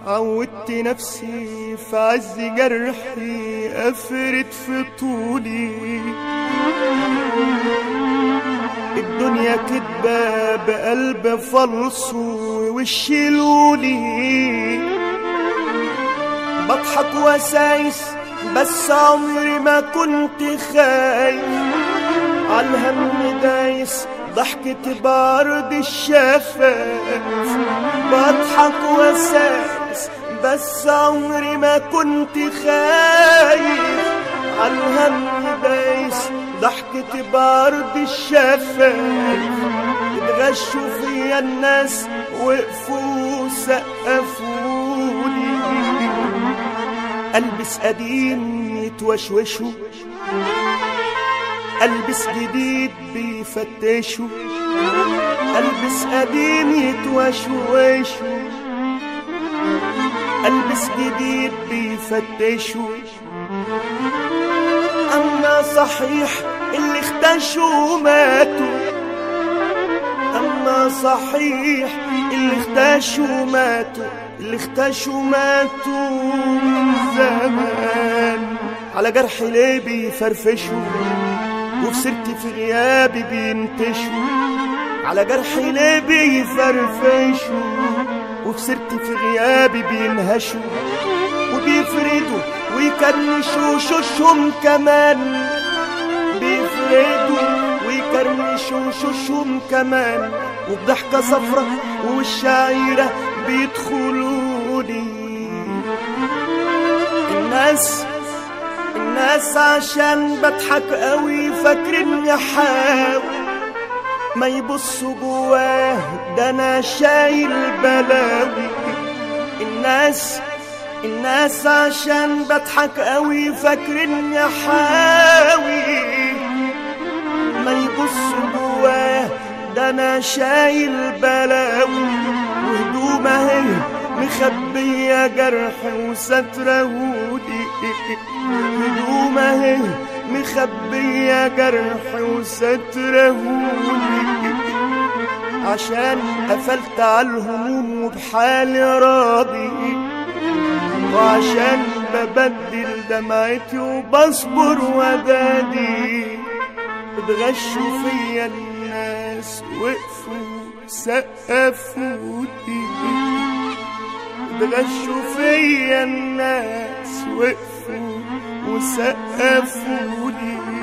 عودت نفسي في عز جرحي أفرد في طولي. الدنيا كدبة بقلب فلص ووشي لولي. بضحك وسايس بس عمري ما كنت خايف، عالهم دايس ضحكة بارد الشفاف. بضحك وسايس بس عمري ما كنت خايف، عالهم دايس ضحكة بارد الشفاف. اتغشوا فيا الناس وقفوا سقفولي. ألبس قديم يتوشوشوا، ألبس جديد بيفتشوا. ألبس قديم يتوشوشوا، ألبس جديد بيفتشوا. أما صحيح اللي اختشوا ماتوا، أما صحيح اللي اختشوا ماتوا، اللي اختشوا ماتوا من زمان. على جرحي ليه بيفرفشوا وفي سيرتي في غيابي بينتشوا. على جرحي ليه بيفرفشوا وفي سيرتي في غيابي بينهشوا. وبيفردوا ويكرنشوا شوشهم كمان، بيفردوا ويكرنشوا شوشهم كمان. وبضحكة صفرة والشعيرة بيدخلوني. الناس عشان بضحك قوي فاكرني حاوي، ما يبصوا جواه ده انا شايل بلاوي. الناس عشان بضحك قوي فاكرني حاوي، ما يبصوا جواه ده انا شايل بلاوي. وهدومه هي مخبية جرح وسترهولي. هدومه هي مخبية جرح وسترهولي. عشان قفلت عالهموم وبحالي راضي، وعشان ببدل دمعتي وبصبر ودادي. اتغشوا فيا الناس وقفوا سقفولي. اتغشوا فيا الناس وقفوا وسقفولي.